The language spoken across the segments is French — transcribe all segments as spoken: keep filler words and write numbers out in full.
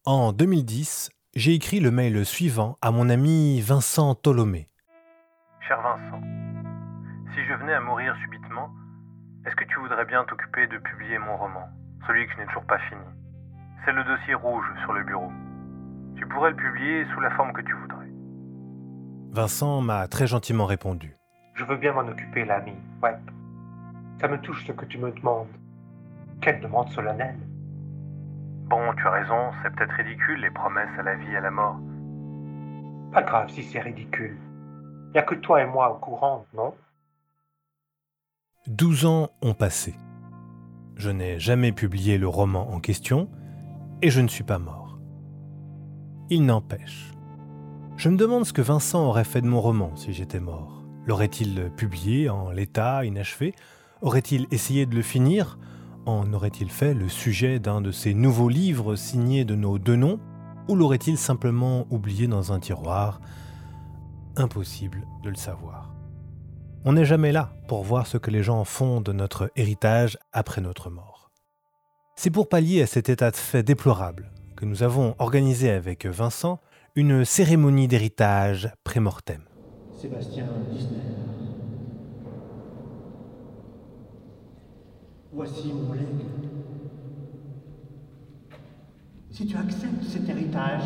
En deux mille dix, j'ai écrit le mail suivant à mon ami Vincent Tholomé. Cher Vincent, si je venais à mourir subitement, est-ce que tu voudrais bien t'occuper de publier mon roman, celui que je n'ai toujours pas fini? C'est le dossier rouge sur le bureau. Tu pourrais le publier sous la forme que tu voudrais. Vincent m'a très gentiment répondu. Je veux bien m'en occuper, l'ami. Ouais. Ça me touche ce que tu me demandes. Quelle demande solennelle. Bon, tu as raison, c'est peut-être ridicule, les promesses à la vie et à la mort. Pas grave si c'est ridicule. Y a que toi et moi au courant, non? Douze ans ont passé. Je n'ai jamais publié le roman en question et je ne suis pas mort. Il n'empêche. Je me demande ce que Vincent aurait fait de mon roman si j'étais mort. L'aurait-il publié en l'état, inachevé? Aurait-il essayé de le finir? En aurait-il fait le sujet d'un de ces nouveaux livres signés de nos deux noms? Ou l'aurait-il simplement oublié dans un tiroir? Impossible de le savoir. On n'est jamais là pour voir ce que les gens font de notre héritage après notre mort. C'est pour pallier à cet état de fait déplorable que nous avons organisé avec Vincent une cérémonie d'héritage pré-mortem. Sébastien Disner. Voici mon legs. Si tu acceptes cet héritage...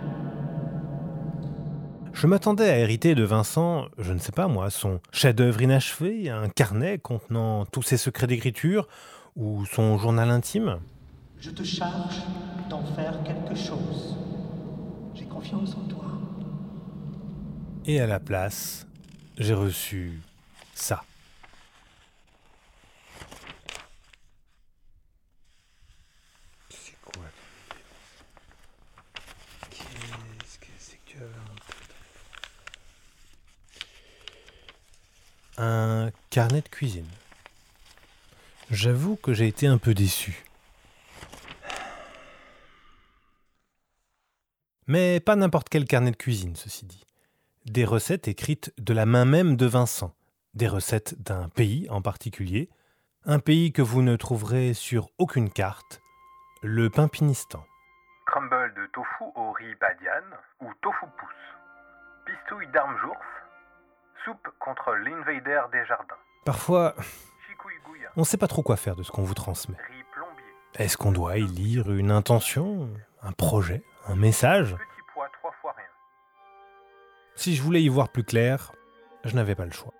Je m'attendais à hériter de Vincent, je ne sais pas moi, son chef-d'œuvre inachevé, un carnet contenant tous ses secrets d'écriture, ou son journal intime. Je te charge d'en faire quelque chose. J'ai confiance en toi. Et à la place, j'ai reçu ça. C'est quoi? Qu'est-ce que c'est que tu avais en tête? Un carnet de cuisine. J'avoue que j'ai été un peu déçu. Mais pas n'importe quel carnet de cuisine, ceci dit. Des recettes écrites de la main même de Vincent. Des recettes d'un pays en particulier. Un pays que vous ne trouverez sur aucune carte. Le Pimpinistan. Crumble de tofu au riz badiane ou tofu pousse. Pistouille d'armjourf. Soupe contre l'invader des jardins. Parfois, Chicoui-gouilla. on ne sait pas trop quoi faire de ce qu'on vous transmet. Riz plombier. Est-ce qu'on doit y lire une intention, un projet, un message? Petit pois trois fois rien. Si je voulais y voir plus clair, je n'avais pas le choix.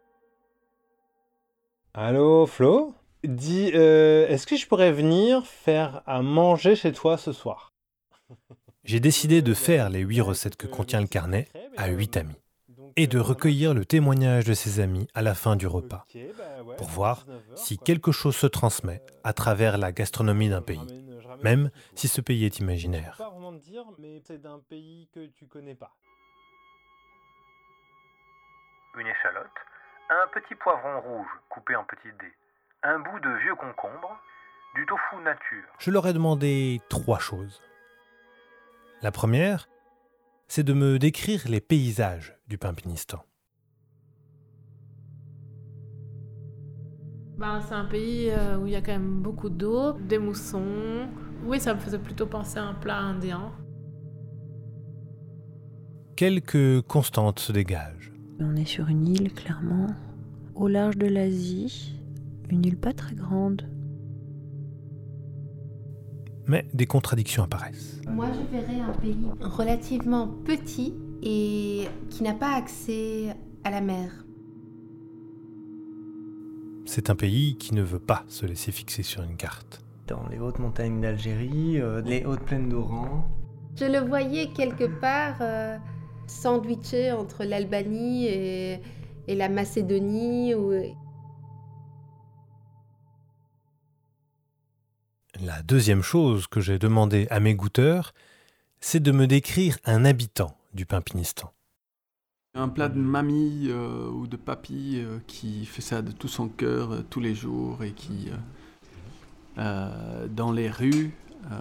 Allô, Flo? Dis, euh, est-ce que je pourrais venir faire à manger chez toi ce soir? J'ai décidé de faire les huit recettes que contient le carnet à huit amis et de recueillir le témoignage de ces amis à la fin du repas pour voir si quelque chose se transmet à travers la gastronomie d'un pays, même si ce pays est imaginaire. Je peux pas vraiment te dire, mais c'est d'un pays que tu connais pas. Une échalote. Un petit poivron rouge coupé en petits dés. Un bout de vieux concombre. Du tofu nature. Je leur ai demandé trois choses. La première, c'est de me décrire les paysages du Pimpinistan. Ben, c'est un pays euh, où il y a quand même beaucoup d'eau, des moussons. Oui, ça me faisait plutôt penser à un plat indien. Quelques constantes se dégagent. On est sur une île, clairement, au large de l'Asie, une île pas très grande. Mais des contradictions apparaissent. Moi, je verrais un pays relativement petit et qui n'a pas accès à la mer. C'est un pays qui ne veut pas se laisser fixer sur une carte. Dans les hautes montagnes d'Algérie, euh, les hautes plaines d'Oran. Je le voyais quelque part euh, sandwiché entre l'Albanie et, et la Macédonie. Ou... La deuxième chose que j'ai demandé à mes goûteurs, c'est de me décrire un habitant du Pimpinistan. Un plat de mamie euh, ou de papy euh, qui fait ça de tout son cœur euh, tous les jours et qui, euh, euh, dans les rues, euh,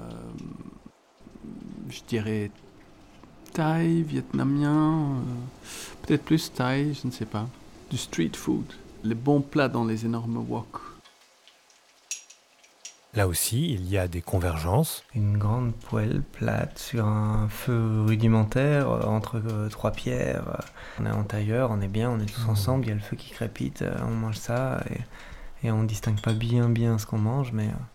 je dirais thaï, vietnamien, euh, peut-être plus thaï, je ne sais pas. Du street food, les bons plats dans les énormes woks. Là aussi, il y a des convergences. Une grande poêle plate sur un feu rudimentaire, euh, entre euh, trois pierres. Euh, on est en tailleur, on est bien, on est tous ensemble, il y a le feu qui crépite, euh, on mange ça, et, et on ne distingue pas bien bien ce qu'on mange, mais... Euh...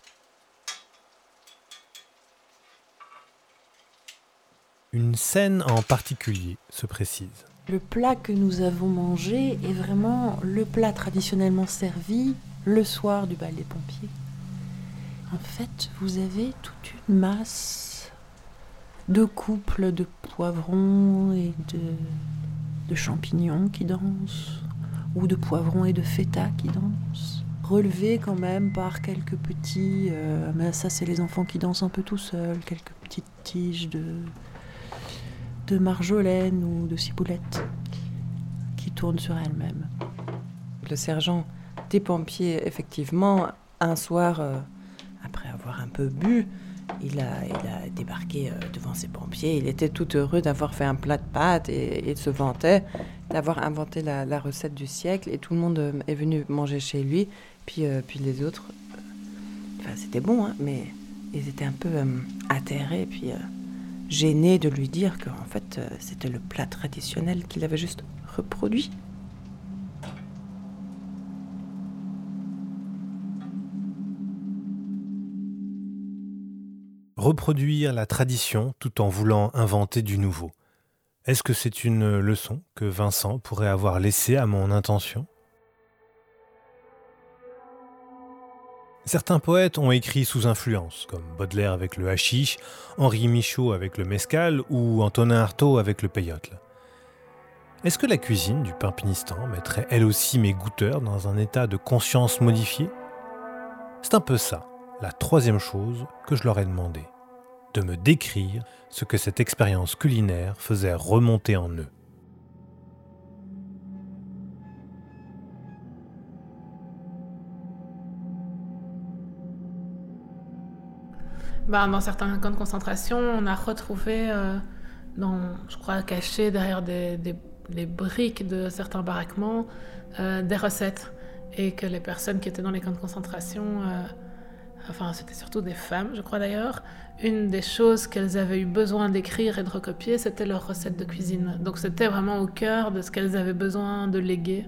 Une scène en particulier se précise. Le plat que nous avons mangé est vraiment le plat traditionnellement servi le soir du bal des pompiers. En fait, vous avez toute une masse de couples de poivrons et de, de champignons qui dansent, ou de poivrons et de feta qui dansent, relevés quand même par quelques petits... Euh, mais ça, c'est les enfants qui dansent un peu tout seuls, quelques petites tiges de... de marjolaine ou de ciboulette qui tournent sur elles-mêmes. Le sergent des pompiers, effectivement, un soir, euh, après avoir un peu bu, il a, il a débarqué euh, devant ses pompiers. Il était tout heureux d'avoir fait un plat de pâtes et il se vantait d'avoir inventé la, la recette du siècle. Et tout le monde euh, est venu manger chez lui. Puis, euh, puis les autres, euh, enfin, c'était bon, hein, mais ils étaient un peu euh, atterrés. Puis... Euh, gêné de lui dire qu'en fait, euh, c'était le plat traditionnel qu'il avait juste reproduit. Reproduire la tradition tout en voulant inventer du nouveau. Est-ce que c'est une leçon que Vincent pourrait avoir laissée à mon intention ? Certains poètes ont écrit sous influence, comme Baudelaire avec le hashish, Henri Michaud avec le mescal ou Antonin Artaud avec le peyote. Est-ce que la cuisine du Pimpinistan mettrait elle aussi mes goûteurs dans un état de conscience modifié ? C'est un peu ça, la troisième chose que je leur ai demandé, de me décrire ce que cette expérience culinaire faisait remonter en eux. Ben, dans certains camps de concentration, on a retrouvé, euh, dans, je crois, cachés derrière des, des, des briques de certains baraquements, euh, des recettes. Et que les personnes qui étaient dans les camps de concentration, euh, enfin c'était surtout des femmes, je crois d'ailleurs, une des choses qu'elles avaient eu besoin d'écrire et de recopier, c'était leurs recettes de cuisine. Donc c'était vraiment au cœur de ce qu'elles avaient besoin de léguer.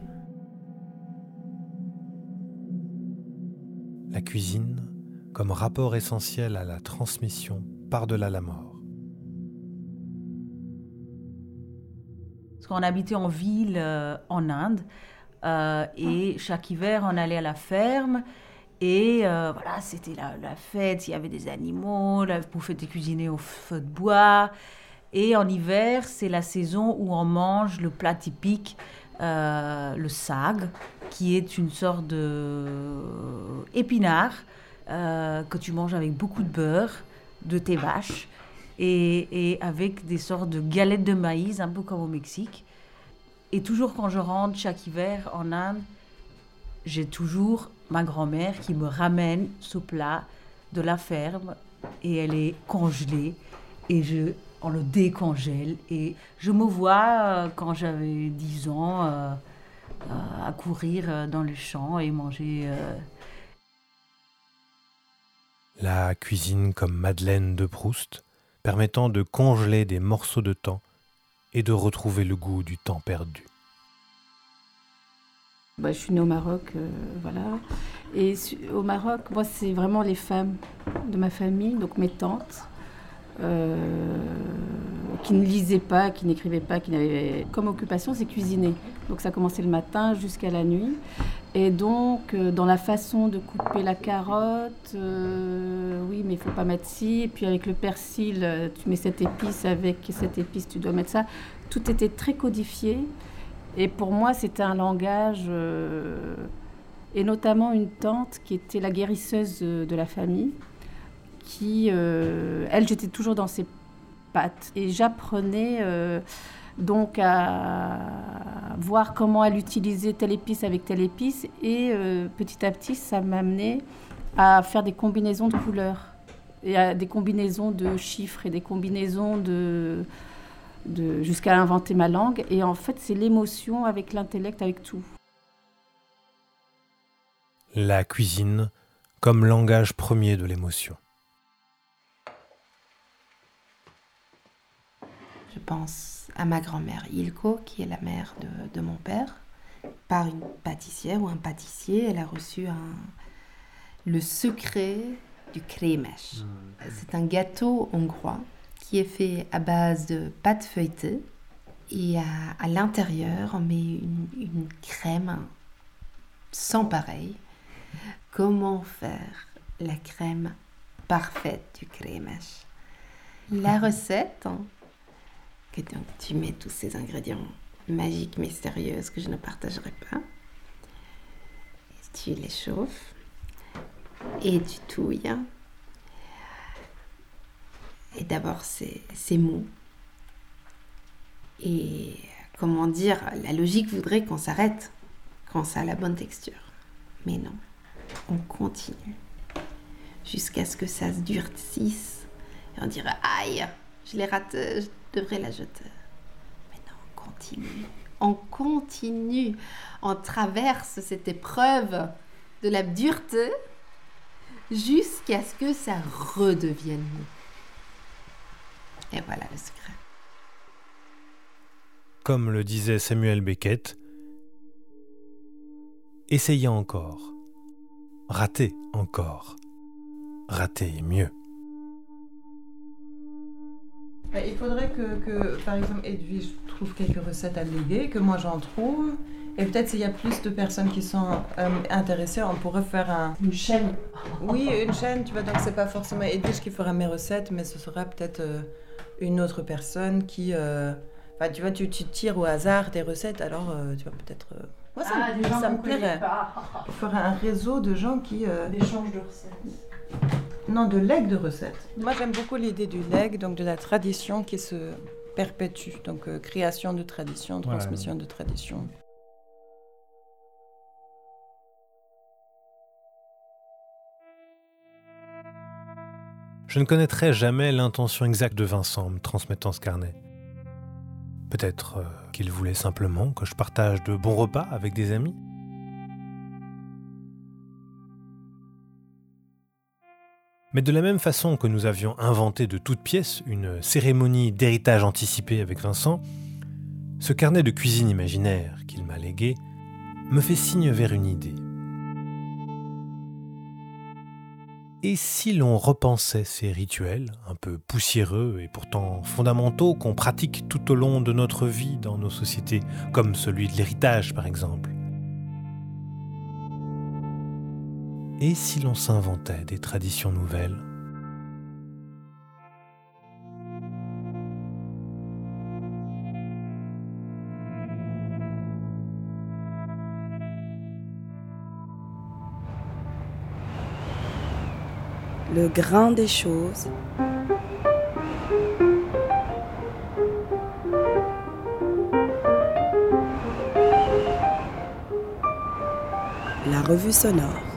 La cuisine comme rapport essentiel à la transmission par-delà la mort. Parce qu'on habitait en ville, euh, en Inde, euh, et chaque hiver, on allait à la ferme, et euh, voilà, c'était la, la fête, il y avait des animaux, la bouffe était cuisinée au feu de bois, et en hiver, c'est la saison où on mange le plat typique, euh, le sag, qui est une sorte d'épinard, Euh, que tu manges avec beaucoup de beurre, de tes vaches, et, et avec des sortes de galettes de maïs, un peu comme au Mexique. Et toujours quand je rentre chaque hiver en Inde, j'ai toujours ma grand-mère qui me ramène ce plat de la ferme, et elle est congelée, et je, on le décongèle. Et je me vois, euh, quand j'avais dix ans, euh, euh, à courir dans le champ et manger... Euh, La cuisine comme Madeleine de Proust, permettant de congeler des morceaux de temps et de retrouver le goût du temps perdu. Bah, je suis née au Maroc, euh, voilà. Et au Maroc, moi, c'est vraiment les femmes de ma famille, donc mes tantes, euh, qui ne lisaient pas, qui n'écrivaient pas, qui n'avaient... Comme occupation, c'est cuisiner. Donc ça commençait le matin jusqu'à la nuit. Et donc, euh, dans la façon de couper la carotte, euh, oui, mais il ne faut pas mettre ci. Et puis avec le persil, tu mets cette épice, avec cette épice, tu dois mettre ça. Tout était très codifié. Et pour moi, c'était un langage... Euh, et notamment une tante qui était la guérisseuse de, de la famille, qui, euh, elle, j'étais toujours dans ses pattes. Et j'apprenais... Euh, donc à voir comment elle utilisait telle épice avec telle épice, et euh, petit à petit ça m'a amené à faire des combinaisons de couleurs et à des combinaisons de chiffres et des combinaisons de, de jusqu'à inventer ma langue. Et en fait c'est l'émotion avec l'intellect, avec tout. La cuisine comme langage premier de l'émotion. Je pense à ma grand-mère Ilko, qui est la mère de, de mon père. Par une pâtissière ou un pâtissier, elle a reçu un, le secret du krémes. Mmh. C'est un gâteau hongrois qui est fait à base de pâte feuilletée. Et à, à l'intérieur, on met une, une crème sans pareil. Comment faire la crème parfaite du krémes? La recette, hein, que donc tu mets tous ces ingrédients magiques, mystérieux, que je ne partagerai pas. Tu les chauffes et tu touilles. Et d'abord, c'est, c'est mou. Et comment dire, la logique voudrait qu'on s'arrête quand ça a la bonne texture. Mais non, on continue jusqu'à ce que ça se durcisse. Et on dirait, aïe, je l'ai raté, je devrais la jeter. Mais non, on continue. On continue. On traverse cette épreuve de la dureté jusqu'à ce que ça redevienne mou. Et voilà le secret. Comme le disait Samuel Beckett, essayez encore, ratez encore, ratez mieux. Il faudrait que, que, par exemple, Edwige trouve quelques recettes à léguer, que moi j'en trouve. Et peut-être s'il y a plus de personnes qui sont euh, intéressées, on pourrait faire un... Une chaîne. Oui, une chaîne, tu vois, donc c'est pas forcément Edwige qui fera mes recettes, mais ce sera peut-être euh, une autre personne qui... Euh... Enfin, tu vois, tu, tu tires au hasard des recettes, alors euh, tu vas peut-être... Euh... Moi, ça, ah, me, des gens ça me plairait. Pas. Faire un réseau de gens qui... Euh... D'échange de recettes. Non, de legs de recettes. Moi, j'aime beaucoup l'idée du leg, donc de la tradition qui se perpétue. Donc, euh, création de tradition, transmission ouais. de tradition. Je ne connaîtrai jamais l'intention exacte de Vincent en me transmettant ce carnet. Peut-être euh, qu'il voulait simplement que je partage de bons repas avec des amis. Mais de la même façon que nous avions inventé de toutes pièces une cérémonie d'héritage anticipé avec Vincent, ce carnet de cuisine imaginaire qu'il m'a légué me fait signe vers une idée. Et si l'on repensait ces rituels, un peu poussiéreux et pourtant fondamentaux, qu'on pratique tout au long de notre vie dans nos sociétés, comme celui de l'héritage par exemple? Et si l'on s'inventait des traditions nouvelles? Le grain des choses. La revue sonore.